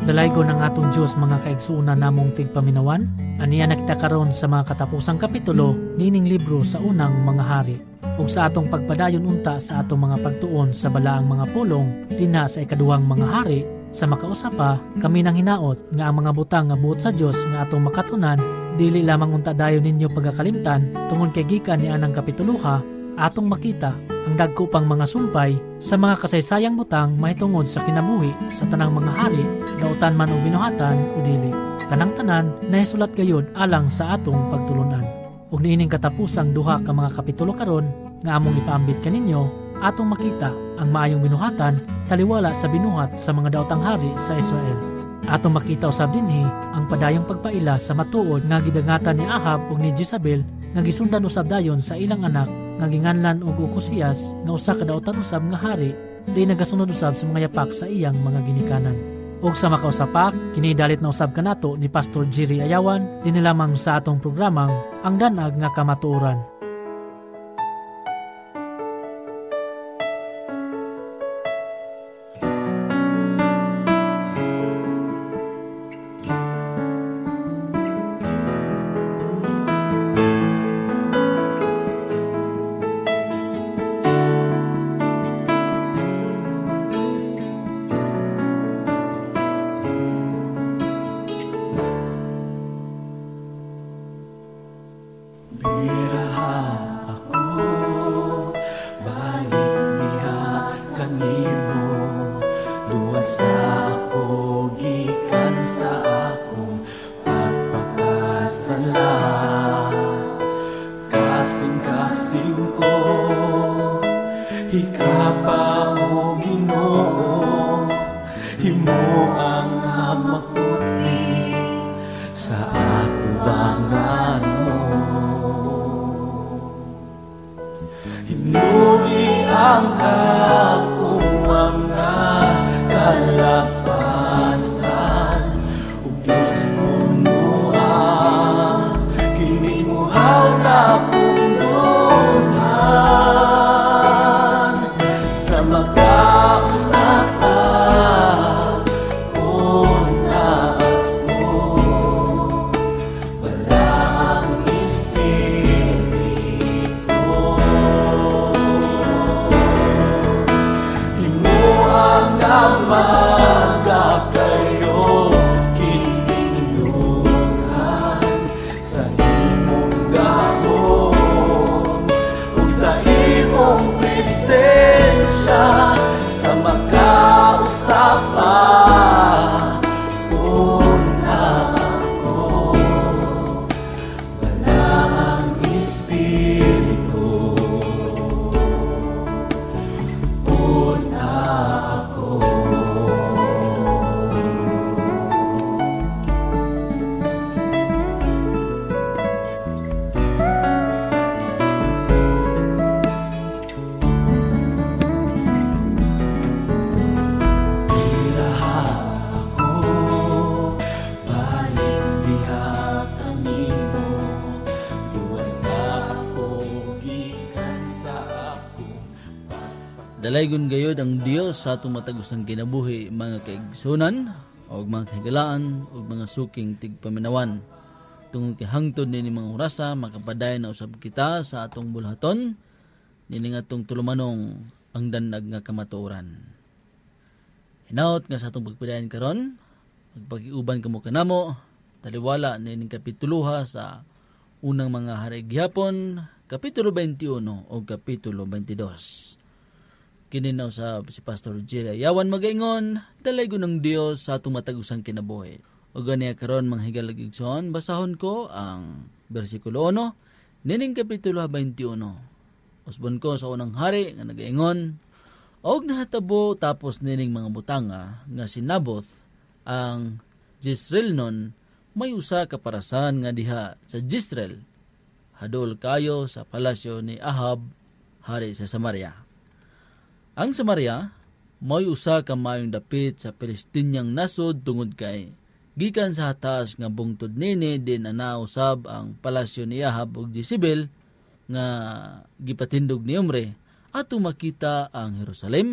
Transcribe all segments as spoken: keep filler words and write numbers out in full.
Dalaygo ng atong Diyos mga kaigsuuna namong tigpaminawan. Aniya nakita karon sa mga katapusang kapitulo nining libro sa unang mga hari. Ug sa atong pagpadayon unta sa atong mga pagtuon sa balaang mga pulong dinha sa ikaduhang mga hari, sa makausapa kami nang hinaot nga ang mga butang nga buot sa Dios nga atong makatunan dili lamang unta dayon ninyo pagakalimtan tungod kay gikan ni anang kapituluha atong makita ang dagko pang mga sumpay sa mga kasaysayang butang mahitungod sa kinabuhi sa tanang mga hari, dautan man o binuhatan o dili. Kanang tanan nahisulat gayud alang sa atong pagtulunan. Ug niining katapusang duha ka mga kapitulo karon nga among ipaambit kaninyo, atong makita ang maayong binuhatan taliwala sa binuhat sa mga daotang hari sa Israel. Atong makita usab dinhi ang padayong pagpaila sa matuod nga gidangatan ni Ahab ug ni Jezabel nga gisundan usab dayon sa ilang anak nga ginganlan og Ukosiyas nga usa ka daotan usab nga hari di nagasunod usab sa mga yapak sa iyang mga ginikanan. Ug sa makausapak kini dalit na usab kanato ni Pastor Jerry Ayawan dinhi lamang sa atong programang Ang Danag nga Kamatuoran. Dalaygon gayod ang Dios sa atong matagusang kinabuhi, mga kaigsunan o mga kahigalaan o mga suking tigpaminawan. Tungod kay hangtod nini mga orasa makapaday na usab kita sa atong bulhaton nini atong tulumanong ang danag nga kamatuoran. Hinaut nga sa atong pagpadayon karon, magpag-iuban kamo kanamo taliwala nini kapituluha sa unang mga hari gihapon, kapitulo twenty-one o kapitulo twenty-two. Kininaw sa si Pastor Jerry Ayawan magaingon, dalaygon ng Dios sa atong matagusang kinabuhi. O ganiya karon mga higalagigson, basahon ko ang versikulo one, nining kapitulo twenty-one. Usbon ko sa unang hari nga nagaingon, og nahatabo tapos nining mga butanga nga si Naboth ang Jezreelnon may usa ka parasan nga diha sa Jezreel, hadol kayo sa palasyo ni Ahab, hari sa Samaria. Ang Samaria, may usa ka mayong dapit sa Palestiniang nasod tungod kay gikan sa hatas nga bungtod nini din anausab ang palasyo ni Ahab ug Jezebel nga gipatindog ni Omri ato makita ang Jerusalem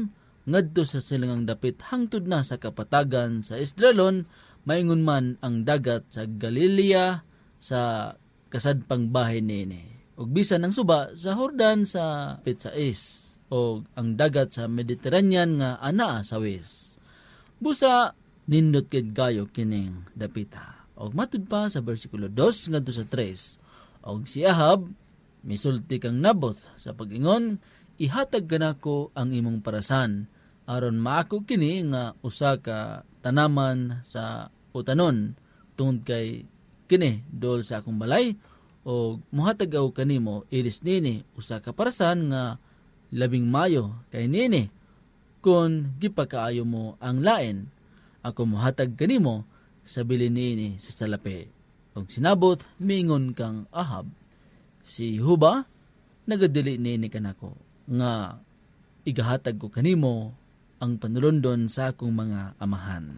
ngadto sa silangang dapit hangtod na sa kapatagan sa Esdraelon, maingon man ang dagat sa Galilea sa kasadpang bahin niini. Ug bisan ang suba sa Jordan sa Petsais, o ang dagat sa Mediterranean nga anaa sa west. Busa nindot ket gayo kining dapita. Og matud pa sa bersikulo two ngadto sa three. Og si Ahab misulti kang Naboth sa pag-ingon, ihatag kanako ang imong parasan aron maako kini nga usa ka tanaman sa utanon tungod kay kini dol sa akong balay, o muhatag ako kanimo ilis nini usa ka parasan nga labing mayo kay nini kun gipakaayo mo ang lain. Ako muhatag kanimo sa bilin nini sa salapi. Og sinabot mingon kang Ahab, si Huba nagadili nini kanako nga igahatag ko kanimo ang panulundon sa akong mga amahan.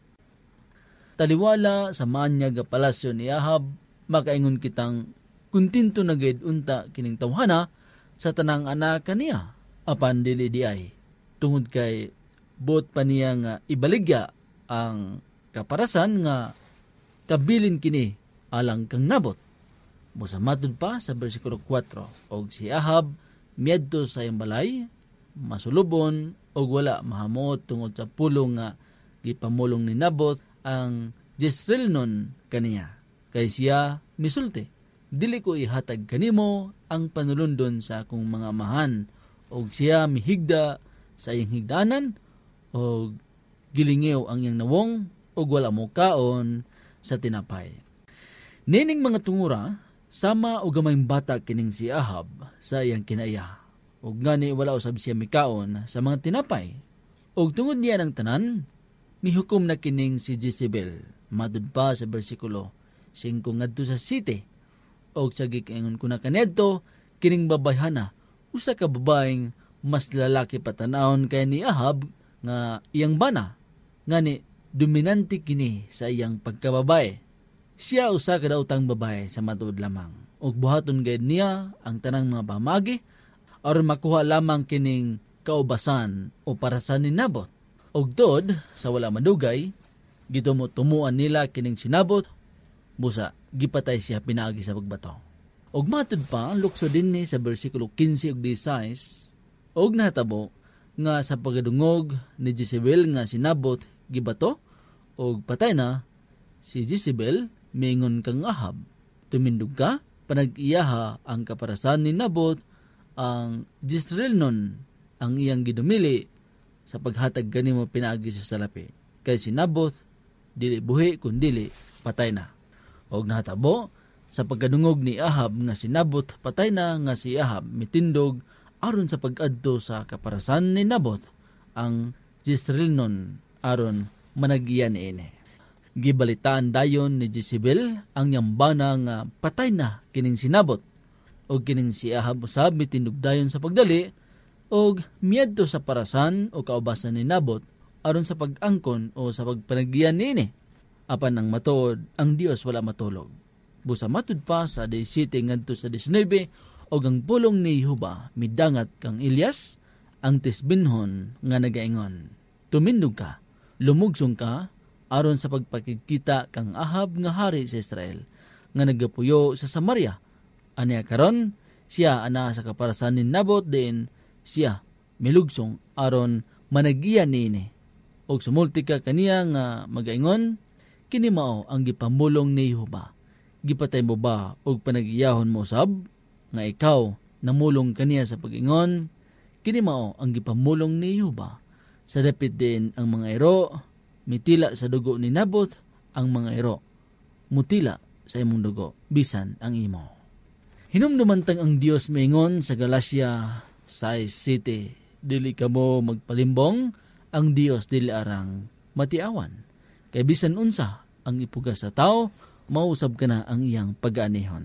Taliwala sa manyag palasyo ni Ahab, makaingon kitang kuntinto na gid unta kining tawhana sa tanang anak kaniya. Apan dili di ay tungod kay buot pa niya nga ibaligya ang kaparasan nga kabilin kini alang kang Nabot. Busa matud pa sa bersikulo four, og si Ahab miadto sa iyang balay, masulubon og wala mahamot tungod sa pulong nga gipamulong ni Nabot ang Jezreelnon kaniya. Kay siya misulti, dili ko ihatag kanimo ang panulundon sa akong mga amahan, og siya mihigda sa iyang higdanan, og gilingiw ang iyang nawong, og wala mo kaon sa tinapay. Nining mga tungura, sama og gamayng bata kining si Ahab sa iyang kinaya, og ngani wala usab siya mikaon sa mga tinapay. Og tungod niya ng tanan, mihukom na kining si Jezebel. Madud pa sa bersikulo five ngadto sa seven. Og sa gikaingon ko na kanedto, kining babayhana, usa ka babaeng mas lalaki patanawon kay ni Ahab nga iyang bana, ngani dominante kini sa iyang pagkababae. Siya usa ka daotang babae sa matuod lamang, og buhaton gayud niya ang tanang mga pamagi aron makuha lamang kining kaubasan o parasan ni Nabot. Og tod sa wala madugay, gitumuan nila kining sinabot, busa gipatay siya pinaagi sa pagbato. Og matud pa lukso dinhi sa bersikulo fifteen ug sixteen, og nahatabo nga sa pagadungog ni Jezebel nga sinabot gibato og patay na si Jezebel, mingon kang Ahab, tumindog ka, panag-iyaha ang kaparasan ni Nabot ang Jezreelnon ang iyang gidumili sa paghatag kanimo pinaagi sa salapi. Kay si Nabot dili buhi kundili patay na. Og nahatabo sa pagkadungog ni Ahab nga si Nabot patay na, nga si Ahab mitindog aron sa pag-adto sa kaparasan ni Nabot ang Jezreelnon aron managyan ini. Gibalitaan dayon ni Jezebel ang yambana nga patay na kining si Nabot, og kining si Ahab usab mitindog dayon sa pagdali og miadto sa parasan o kaubasan ni Nabot aron sa pag-angkon o sa pagpanagyan niini. Apan ang matuod ang Dios wala matulog. Busa matud pa sa seventeen ngadto sa nineteen, og ang pulong ni Jehovah midangat kang Elias ang tisbinhon nga nagaingon, tumindog ka, lumugsong ka aron sa pagpakikita kang Ahab nga hari sa Israel nga nagapuyo sa Samaria. Aniya karon siya ana sa kaparasan ni Nabot, din siya milugsong aron managiyan niini. Og sumulti ka kaniya nga magaingon, kini mao ang gipamulong ni Jehovah. Gipatay mo ba og panagiyahon mo sab nga ikaw namulong kaniya sa pag-ingon? Kini mao ang gipamulong ni Jehovah. Sa dapit din ang mga ero, mitila sa dugo ni Nabot ang mga ero, mutila sa imong dugo bisan ang imo. Hinumdumantang ang Dios maingon sa Galatia five city, dili kamo magpalimbong, ang Dios dili arang matiawan. Kay bisan unsa ang ipugas sa tao, mausab ka na ang iyang pag-aanihon.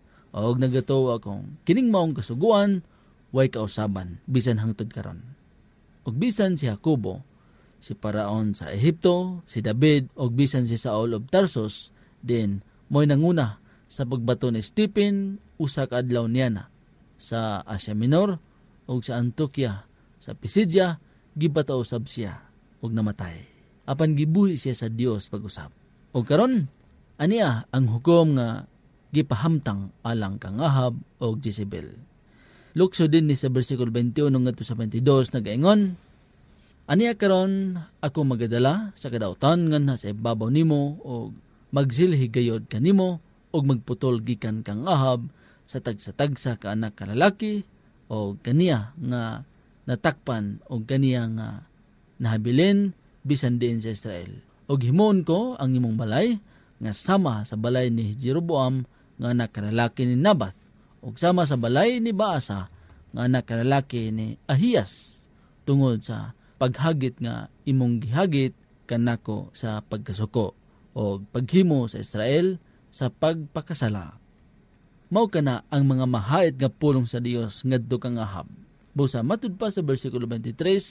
Og nagatuo akong kining maong kasuguan, way kausaban, bisan hangtod karon. Og bisan si Jacobo, si Paraon sa Ehipto, si David, og bisan si Saul of Tarsus, din mo'y nanguna sa pagbato ni Stephen, usa ka adlaw niya na sa Asia Minor, og sa Antioquia, sa Pisidia, gibata usab siya ug namatay. Apan gibuhi siya sa Dios pag-usab. Ug karon aniya ang hukom nga gipahamtang alang kang Ahab og Jezebel. Lukso din ni sa bersikulo twenty-one ngadto sa twenty-two nagaingon, aniya karon ako magadala sa kadautan ngan sa ibabaw nimo og magsilhi gayod kanimo og magputol gikan kang Ahab sa tagsa-tagsa ka anak ka lalaki o kaniya nga natakpan o kaniya nga nahabilin bisan din sa Israel. Og himon ko ang imong balay nga sama sa balay ni Jeroboam nga anak ka lalaki ni Nabath ug sama sa balay ni Baasa nga anak ka lalaki ni Ahiyas tungod sa paghagit nga imong gihagit kanako sa pagkasuko o paghimo sa Israel sa pagpakasala. Mao kana ang mga mahait nga pulong sa Dios ngadto kang Ahab. Busa matud pa sa bersikulo twenty-three,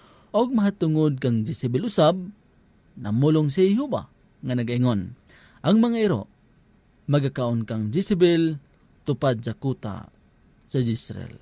og mahatungod kang Jezebel usab namulong si Jehovah nga nagaingon, ang mga iro magakaon kang Jezebel tupad sa kuta sa Israel.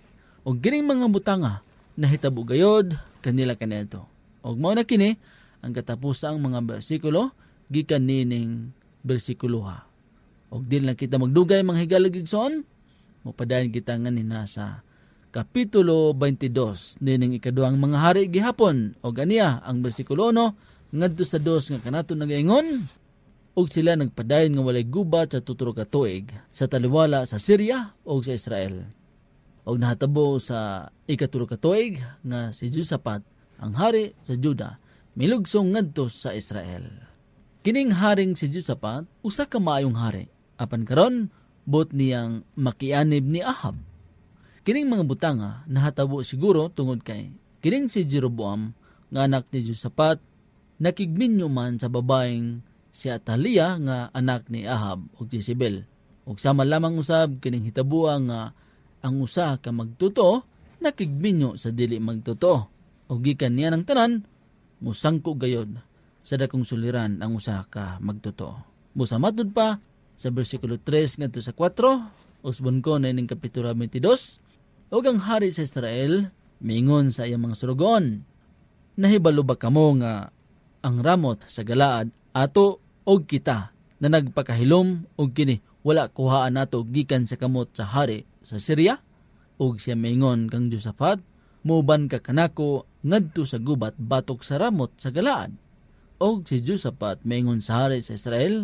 Og gining mga butanga nahitabo gayod kanila kanito. Og mao na kini ang katapusang mga bersikulo gikan nining bersikulo ha. Og dili na kita magdugay mga higalag-igsoon, mupadayon kita nganin na sa kapitulo twenty-two nining ikaduhang mga hari gihapon. Og aniya ang bersikulo one ngadto sa dos nga kanato nagaingon, og sila nagpadayon nga walay gubat sa tuturo ka tuig sa taliwala sa Syria og sa Israel. Og nahatabo sa ikatulo ka tuig nga si Josaphat ang hari sa Juda milugsong ngadto sa Israel. Kining haring si Josaphat usa ka maayong hari, apan karon bot niyang makianib ni Ahab. Kining mga butanga nahatabo siguro tungod kay kining si Jeroboam nga anak ni Josaphat nakigminyo man sa babaeng si Atalia nga anak ni Ahab ug Jezebel. Ug sama lamang usab kining hitabua nga ang usa ka magtuto nakigminyo sa dili magtuto. Ug gikan niya ng tanan musangko gayod sa dakong suliran ang usa ka magtuto. Busa matud pa sa bersikulo three ngadto sa four, usbon ko na ining kapitulo twenty-two, ug ang hari sa Israel mingon sa iyang mga surugon, nahibalo ba kamo nga ang ramot sa Galaad ato og kita na nagpakahilom og kini wala kuhaan nato gikan sa kamot sa hari sa Syria? Ug siya mingon kang Josaphat, muban ka kanako ngadto sa gubat batok sa ramot sa Galaad. Og si Josaphat mingon sa hari sa Israel,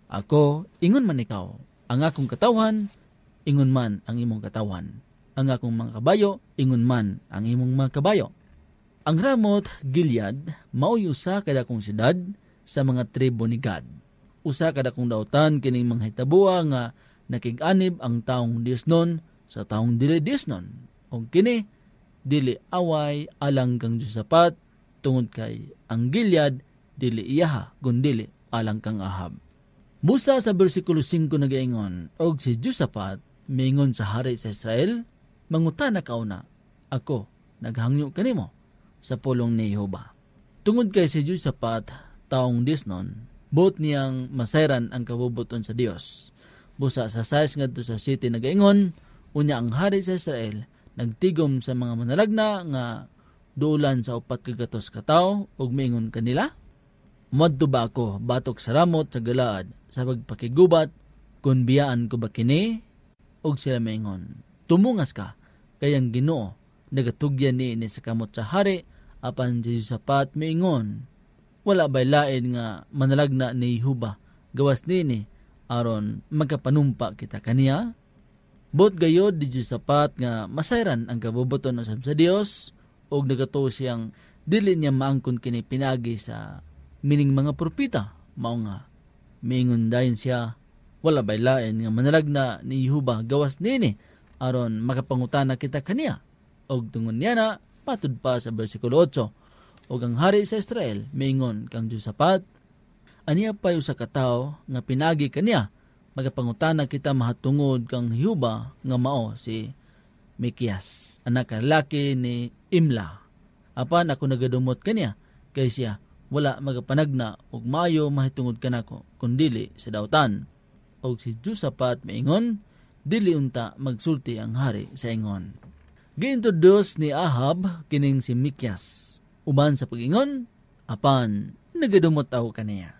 ako ingon man ikaw, ang akong katawhan ingon man ang imong katawhan, ang akong mga kabayo ingon man ang imong mga kabayo. Ang Ramot Gilead mao'y usa kada kong syudad sa mga tribo ni Gad. Usa kada kong dautan kining mga hitabua nga nakig-anib ang taong Diosnon sa taong dili Diosnon. Og kini dili away alang kang Josaphat tungod kay ang Gilead dili iyaha kundi alang kang Ahab. Busa sa bersikulo five nagaingon, og si Josaphat mingon sa hari sa Israel, mangutana kauna, ako naghangyo kanimo sa pulong ni Jehovah. Tungod kay si Josaphat taong Diosnon, buot niyang masayran ang kabubuton sa Dios. Busa sa size ngadto sa city nagaingon, unya ang hari sa Israel nagtigom sa mga manalagna nga duulan sa upat kagatos ka tawo ug miingon kanila, madto ba ako batok sa ramot sa Galaad sa pagpakigubat kun biyaan ko ba kini? Og sila miingon, tumungas ka kayang Ginoo nagatugyan ni ini sa kamot sa hari. Apan si Josaphat miingon, wala bay lain nga manalagna ni Jehovah gawas nini aron magkapanumpa kita kaniya? Bot gayod di Josaphat nga masayran ang kabubuton usab sa Dios og nagato siyang dili niya maangkon kini pinagi sa mining mga propeta. Mao nga miingon dayon siya, wala bay lain nga manalagna ni Jehovah gawas nini aron makapangutana kita kaniya. Og tungod niya na patud pa sa bersikulo eight, og ang hari sa Israel miingon kang Josaphat, aniya pa sa katawo nga pinagi kaniya magapangutana kita mahatungod kang Jehovah nga mao si Mikias anak lalaki ni Imla. Apan ako nagadumot kaniya kay siya wala magapanagna og maayo mahitungod kanako kundili sa dautan. Og si Josaphat miingon, dili unta magsulti ang hari sa ingon. Giintroduce ni Ahab kining si Mikyas. Uban sa pagingon, apan nagadumot aw kaniya.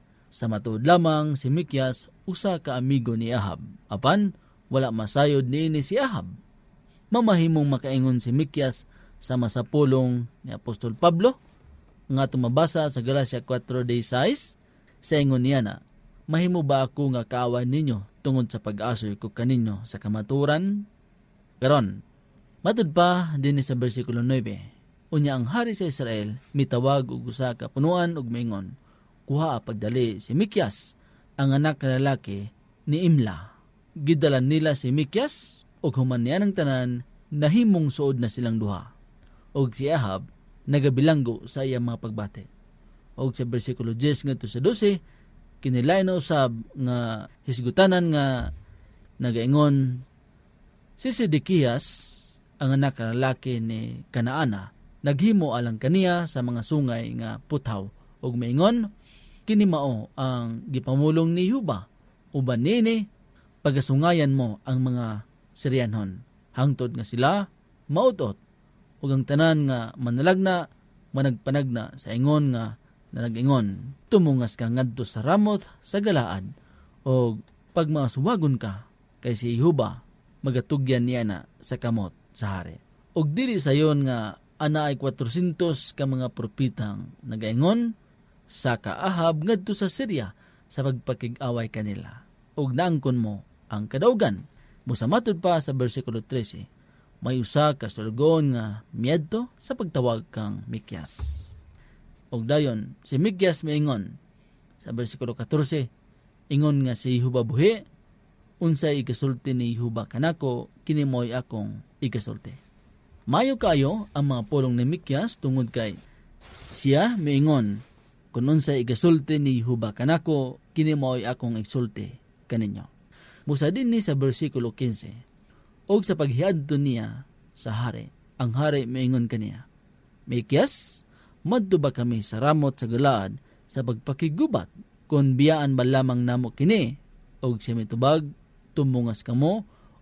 Sa matuod lamang si Mikyas usa ka amigo ni Ahab. Apan wala masayod niini si Ahab. Mamahimong makaingon si Mikyas sa masapulong ni Apostol Pablo nga tumabasa sa Galacia four sixteen. Sa ingon niya na, mahimo ba ako nga kaaway ninyo tungod sa pag-asoy ko kaninyo sa kamaturan? Karon, matud pa din sa bersikulo nine. Unya ang hari sa Israel mitawag og usa ka punuan ug maingon, kuha pagdali si Mikyas, ang anak ka lalaki ni Imla. Gidalan nila si Mikyas ug human niya ng tanan nahimong suod na silang duha. Og si Ahab nagabilanggo sa iyang mga pagbati. Og sa bersikulo ten ngadto sa twelve, kinilay na usab nga hisgutanan nga nagaingon, si Sedekias, ang anak ka lalaki ni Kanaana, naghimo alang kaniya sa mga sungay nga puthaw. Og maingon, kini mao ang gipamulong ni Yuba, uban nini pagasungayan mo ang mga Syrianhon. Hangtod nga sila mautot, ug ang tanan nga manalagna managpanagna sa ingon nga na nag-ingon, tumungas ka ngadto sa Ramoth sa Galaad, o pagmasuwagon ka kay si Yehuba, magatugyan niya na sa kamot sa hari. Og dili sayon nga ana ay four hundred ka mga propitang nag-ingon sa kaahab ngadto sa Syria sa pagpakig-away kanila. Og naangkon mo ang kadaugan. Musamatod pa sa bersikulo thirteen, may usa ka sulgon nga miadto sa pagtawag kang Mikyas. Og dayon, si Mikyas maingon sa bersikulo fourteen, ingon nga si Yehuba buhi, unsay igasulti ni Yehuba kanako, kini mo'y akong igasulti. Mayo kayo ang mga pulong ni Mikyas tungod kay siya maingon, kung unsay igasulti ni Yehuba kanako, kini mo'y akong igsulti kaninyo. Musa din ni sa bersikulo fifteen, og sa paghiadto niya sa hari, ang hari maingon kaniya, Mikyas, madto ba kami sa Ramoth sa Galaad sa pagpakigubat, kung biyaan ba lamang namo kini, og siya mitubag, tumungas kamo,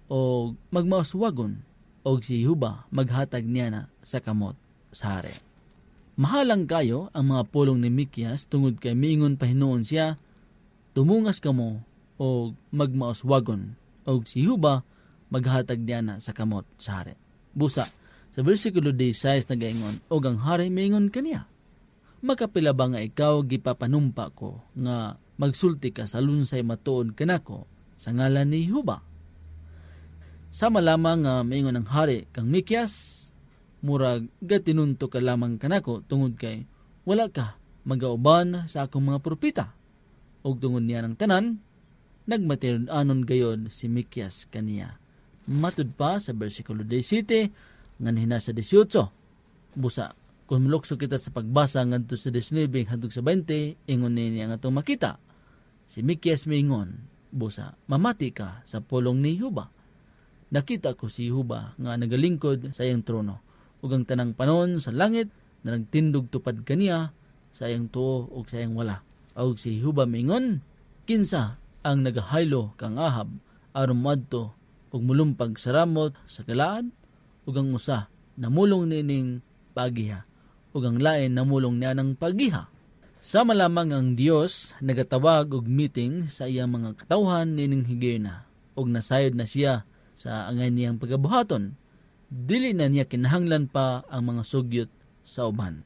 o magmauswagon, og si Yehuba maghatag niya na sa kamot sa hari. Mahalang kayo ang mga pulong ni Mikyas tungod kay miingon pahinuon siya, tumungas kamo, o magmauswagon, og si Yehuba maghatag niya na sa kamot sa hari. Busa, sa bersikulo sixteen nagaingon, og ang hari maingon kaniya, makapila ba nga ikaw gipapanumpa ko nga magsulti ka sa lunsay matuod kanako sa ngalan ni Yehuba? Sama lamang nga maingon ang hari kang Mikyas, murag gatinunto ka lamang kanako tungod kay wala ka magauban sa akong mga propita. Og tungod niya ng tanan, nagmatinud-anon gayod si Mikyas kaniya. Matud pa sa bersikulo seventeen, ngan hina sa eighteen. Busa, kung mulukso kita sa pagbasa ngadto sa nineteen hangtod sa twenty, ingon niya nga atong makita. Si Mikyas maingon, busa, mamati ka sa pulong ni Yehuba. Nakita ko si Yehuba nga nagalingkod sa iyang trono, ug ang tanang panon sa langit na nagtindog tupad kaniya sa iyang tuo ug sa iyang wala. Ug si Yehuba maingon, kinsa ang nagahaylo kang Ahab aron moadto ug mulumpag sa Ramoth sa Galaad, ug ang usa namulong nining pagiha, ug ang lain namulong niya ng pagiha. Sama lamang ang Dios nagatawag og meeting sa iyang mga katawhan nining higayuna, ug nasayod na siya sa angay niyang pagabuhaton. Dili na niya kinahanglan pa ang mga sugyot sa uban.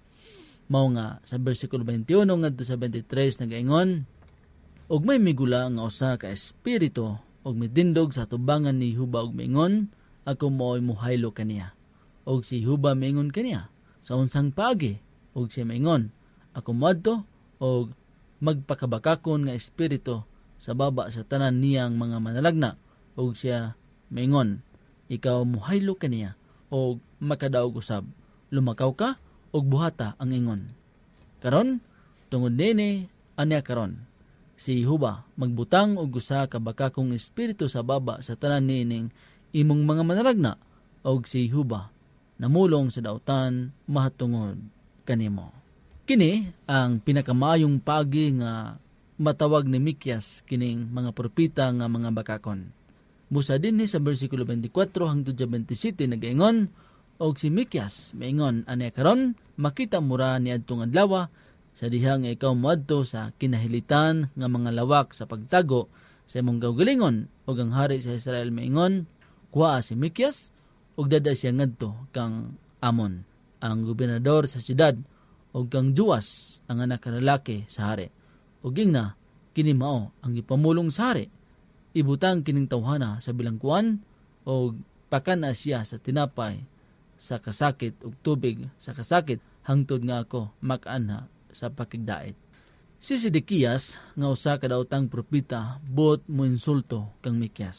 Mao nga sa bersikulo twenty-one ngadto sa twenty-three nagaingon, ug may migula nga usa ka espiritu ug midindog sa tubangan ni Yehuba ug maingon, ako mo'y muhaylo kaniya. Og si Yehuba maingon kaniya, sa unsang paagi, og siya maingon, ako moadto og magpakabakakon nga espiritu sa baba sa tanan niyang mga manalagna, og siya maingon, ikaw muhaylo kaniya og makadaog usab, lumakaw ka og buhata ang ingon. Karon tungod nini anya karon si Yehuba magbutang og usa ka bakakong espiritu sa baba sa tanan nining imong mga manalagna, og si Yehuba namulong sa dautan mahatungod kanimo. Kini ang pinakamayong pagi nga matawag ni Mikyas kining mga propita nga mga bakakon. Busa din ni sa bersikulo twenty-four hangtod sa twenty-seven nagaingon, og si Mikias maingon ani karon makita mura ni adtong adlaw sa diha nga ikaw moadto sa kinahilitan nga mga lawak sa pagtago sa imong kaugalingon, og ang hari sa Israel maingon, kuha si Mikias og dada siya ngadto kang Amon, ang gobernador sa siyudad, og kang Joas ang anak ka lalaki sa hari. Og ingna kini mao ang ipamulong sa hari. Ibutang kining tawhana sa bilangkuan og pakana siya sa tinapay sa kasakit ug tubig sa kasakit hangtod nga ako mak-anha sa pakigdait. Si Sidekiyas nga usa ka daotang propeta bot mo insulto kang Mikias.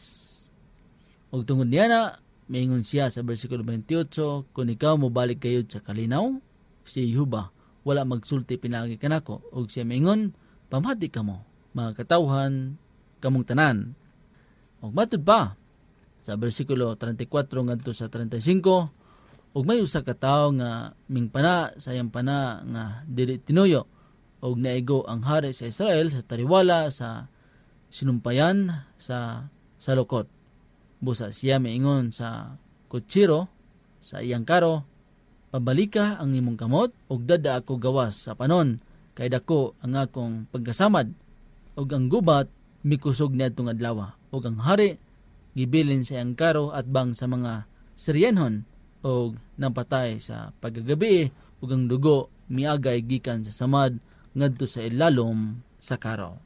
Og tungod niya na maingon siya sa bersikulo twenty-eight, kung ikaw mo balik kayod sa kalinaw, si Yehuba wala magsulti pinagi kanako, og siya maingon, pamati ka mo mga katawhan kamong tanan. Og matud pa sa bersikulo thirty-four ngadto sa thirty-five, og may usa ka tawo nga mingpana sa iyang pana nga dili tinuyo, og naigo ang hari sa Israel sa tariwala sa sinumpayan sa salukot. Busa siya maingon sa kutsiro sa iyang karo, pabalika ang imong kamot og dada ako gawas sa panon, kay dako ang akong pagkasamad, og ang gubat mikusog niadtong adlaw. Og ang hari gibilin sa iyang karo at bang sa mga Siryanhon, og nampatay sa paggagabi, og ang dugo miagay gikan sa samad ngadto sa ilalom sa karo.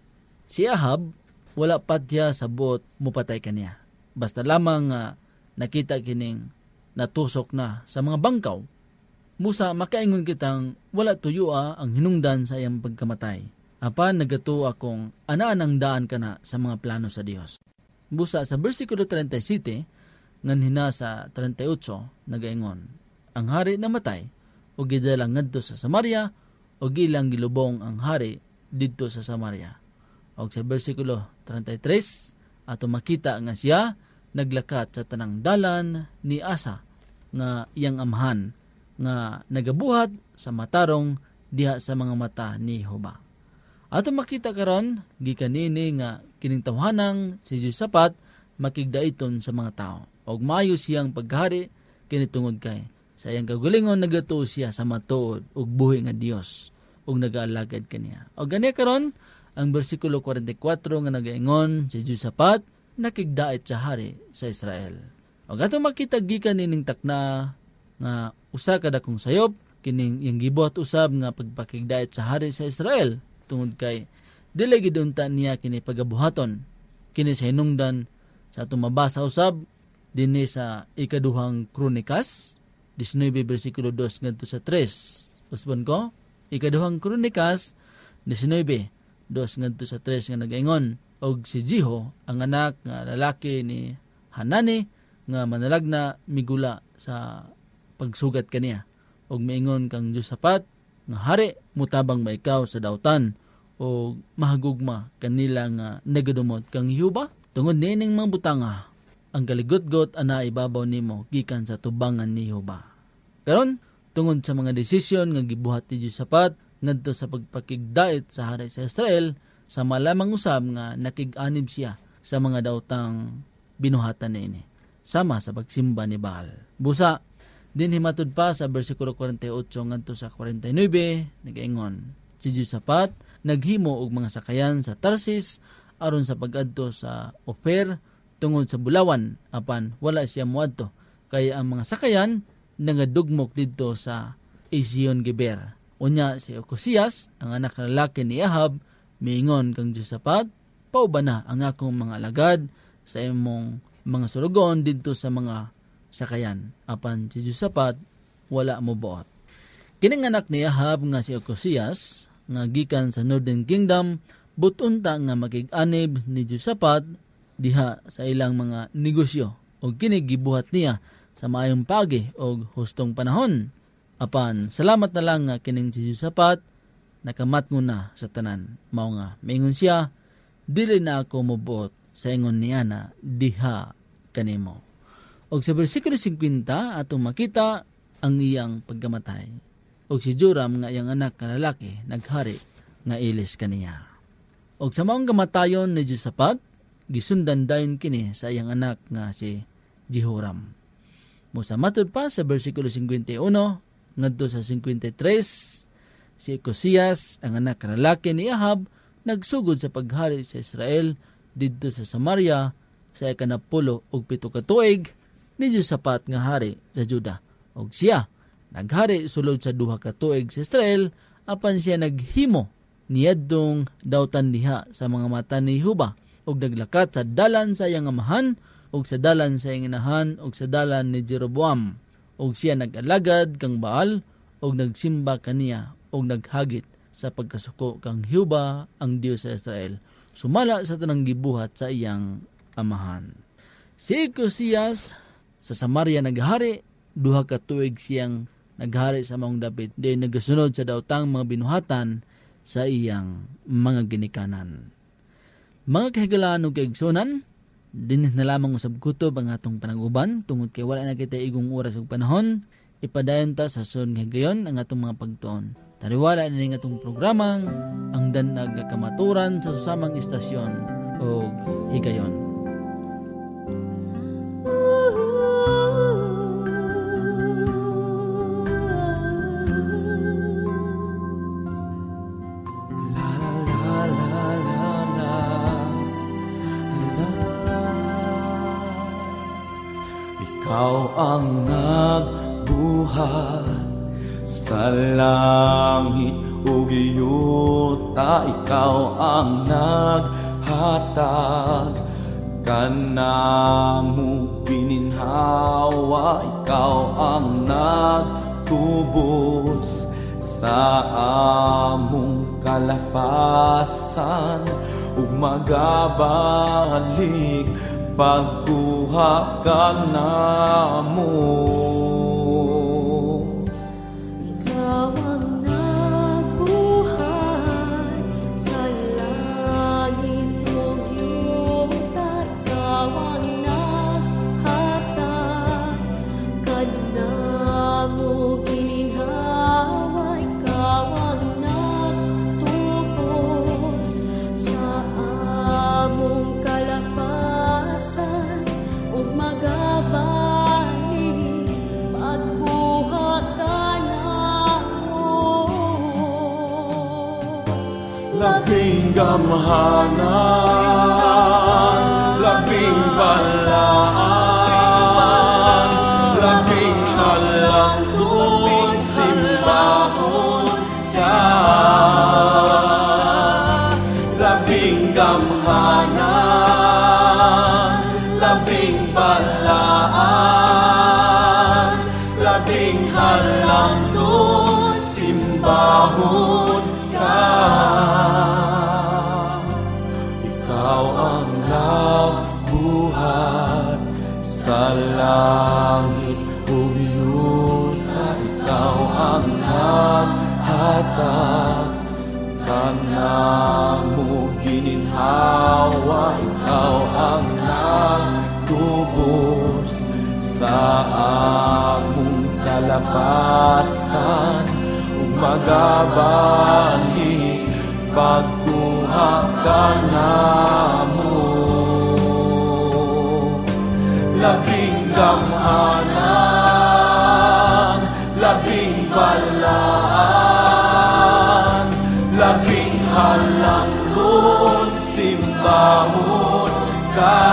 Si Ahab wala patya sa buot mupatay kaniya, basta lamang uh, nakita kining natusok na sa mga bangkaw. Musa makaingon kitang wala tuyua ang hinungdan sa iyang pagkamatay, apan nagato akong anaan daan kana sa mga plano sa Dios. Busa sa bersikulo thirty-seven nganhina sa thirty-eight nagaingon, ang hari namatay ug gidala ngadto sa Samaria, og ilang gilubong ang hari didto sa Samaria. Og sa bersikulo thirty-three ato makita nga siya naglakat sa tanang dalan ni Asa nga iyang amahan, nga nagabuhat sa matarong diha sa mga mata ni Jehovah. Ato makita karon gikan nini nga kining tawhanang si Josapat makigdaiton sa mga tao, og maayo siyang paghari kini tungod kay sa iyang kagalingon nagato siya sa matuod ug buhi nga Dios, ug nagaalagad kaniya. Og gani karon ang bersikulo forty-four nga nagaingon si Josapat nakigdait sa hari sa Israel. Og ato makita gikan nining takna nga usa ka dakong sayop kining iyang gibuhat usab nga pagpakigdait sa hari sa Israel, tungod kay dili gid unta niya kini pagabuhaton. Kini sa hinungdan sa atong mabasa usab dinhi sa ikaduhang Kronikas nineteen bersikulo two ngadto sa three. Usbon ko, ikaduhang Kronikas nineteen two ngadto sa three nga nagaingon, og si Jeho ang anak nga lalaki ni Hanani nga manalagna migula sa pagsugat kaniya, og maingon kang Josapat nga hari mutabang maikaw sa dautan o mahagugma kanila nga nagadumot kang Yehuba. Tungod nining mga butanga ang kaligotgot ana ibabaw nimo gikan sa tubangan ni Yehuba. Karon tungod sa mga desisyon nga gibuhat ni Josapat ngadto sa pagpakigdait sa hari sa Israel, sa malamang usab nga nakig-anib siya sa mga daotang binuhatan niini sama sa pagsimba ni Baal. Busa din himatud pa sa bersikulo forty-eight ngadto sa forty-nine nagaingon, si Josapat naghimo og mga sakayan sa Tarsis aron sa pag-adto sa Ophir tungod sa bulawan, apan wala siya moadto kay ang mga sakayan nagadugmok didto sa Ezion Geber. Unya si Okosiyas ang anak lalaki ni Ahab miingon kang Josapat, pauba na ang akong mga alagad sa imong mga surugon didto sa mga sakayan. Apan si Josapat wala mo buot. Kining anak ni Ahab nga si Okosiyas nga gikan sa Northern Kingdom, butunta nga makig-anib ni Josapat diha sa ilang mga negosyo, og kini gibuhat niya sa maayong pagi og hustong panahon. Apan salamat na lang nga kining si Josapat nakamat na sa tanan. Mao nga maingon siya, dili na ako mobuot sa ingon niya na diha kanimo. Og sa bersikulo fifty atong makita ang iyang pagkamatay. Og si Joram nga iyang anak nga lalaki naghari nga ilis kaniya. Og sa maong kamatayon ni Josapat, gisundan dayon kini sa iyang anak nga si Jehoram. Musa matud pa sa bersikulo fifty-one ngadto sa fifty-three, si Ecosias ang anak lalaki ni Ahab nagsugod sa paghari sa Israel didto sa Samaria sa ikanapulo ug pito ka tuig ni Josapat nga hari sa Juda. Og siya naghari sulod sa duha ka tuig sa Israel apan siya naghimo niadtong dawtan diha sa mga mata ni Huba og naglakat sa dalan sa iyang amahan og sa dalan sa iyang inahan og sa dalan ni Jeroboam og siya nag-alagad kang Baal og nagsimba kaniya og naghagit sa pagkasuko kang Huba ang Dios sa Israel sumala sa tanang gibuhat sa iyang amahan. Si Ecosias sa Samaria naghari duha ka tuig siyang naghari sa maong David di nagasunod sa dawtang mga binuhatan sa iyang mga ginikanan. Mga kahigalaan ug kaigsunan, dinis na lamang usab kutob ang atong panag-uban tungod kay wala na kita igong oras ug panahon. Ipadayon ta sa sunod nga gayon ang atong mga pagtuon. Tariwala na ning atong programang ang danag nga kamaturan sa susamang istasyon ug higayon. Ikaw ang nagbuhat sa langit ug iyuta, ikaw ang naghatag kanamo gininhawa, ikaw ang nagtubos sa among kalapasan ug magabalik pagkuha ka namo. Ikaw ang nabuhat sa langit ug yuta, ikaw ang naghatag kanamo gininhawa, ikaw ang nagtubos sa among kalapasan ug magabalik pagkuha ka namo. Labing gamhanan, labing balaan, labing halangdon, simbahon siya. Labing gamhanan, labing balaan, labing halangdon, simbahon ka. Ikaw ang nagbuhat sa langit ug yuta, ikaw ang naghatag kanamo gininhawa, ikaw ang nagtubos sa among kalapasan ug magabalik pagkuha ka namo. Labing gamhanan, labing balaan, labing halangdon, simbahon ka.